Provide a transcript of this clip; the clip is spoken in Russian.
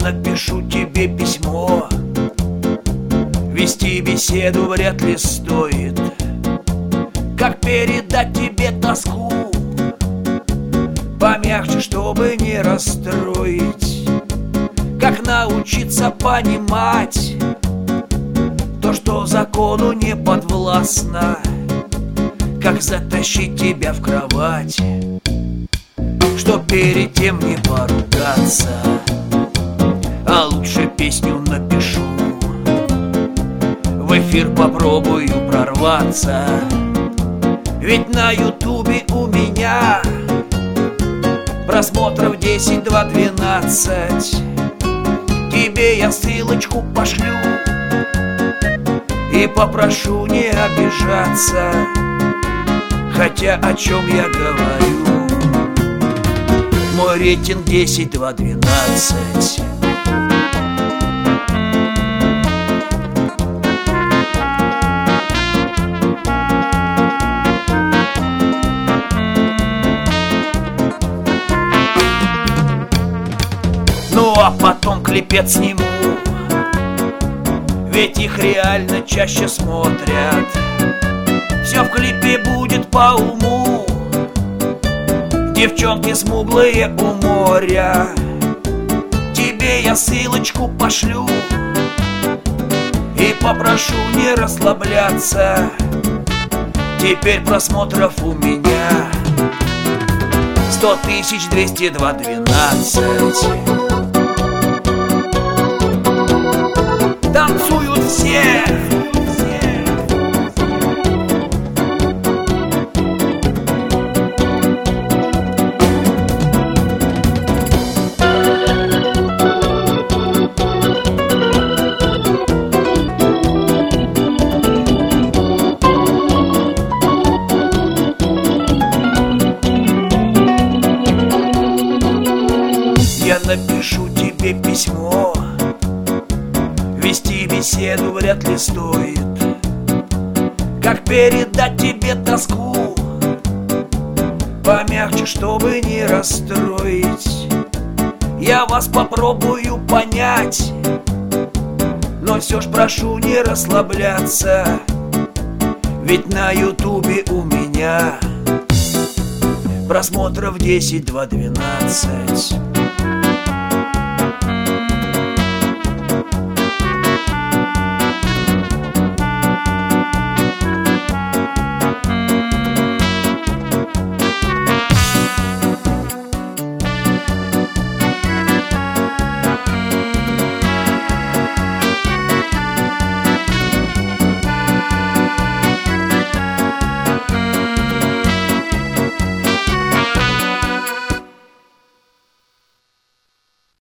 напишу тебе письмо. Вести беседу вряд ли стоит. Как передать тебе тоску помягче, чтобы не расстроить? Как научиться понимать то, что закону не подвластно? Как затащить тебя в кровать, чтоб перед тем не поругаться? А лучше песню напишу, в эфир попробую прорваться. Ведь на ютубе у меня просмотров 10, 2, 12. Тебе я ссылочку пошлю и попрошу не обижаться. Хотя о чем я говорю? Мой рейтинг 10, 2, 12. Ну а потом клипец сниму, ведь их реально чаще смотрят. Все в клипе будет по уму, девчонки смуглые у моря. Тебе я ссылочку пошлю и попрошу не расслабляться. Теперь просмотров у меня 100 202 12. Танцуют все. Я напишу тебе письмо. Вести беседу вряд ли стоит. Как передать тебе тоску помягче, чтобы не расстроить? Я вас попробую понять, но все ж прошу не расслабляться. Ведь на ютубе у меня просмотров 10, 2, 12.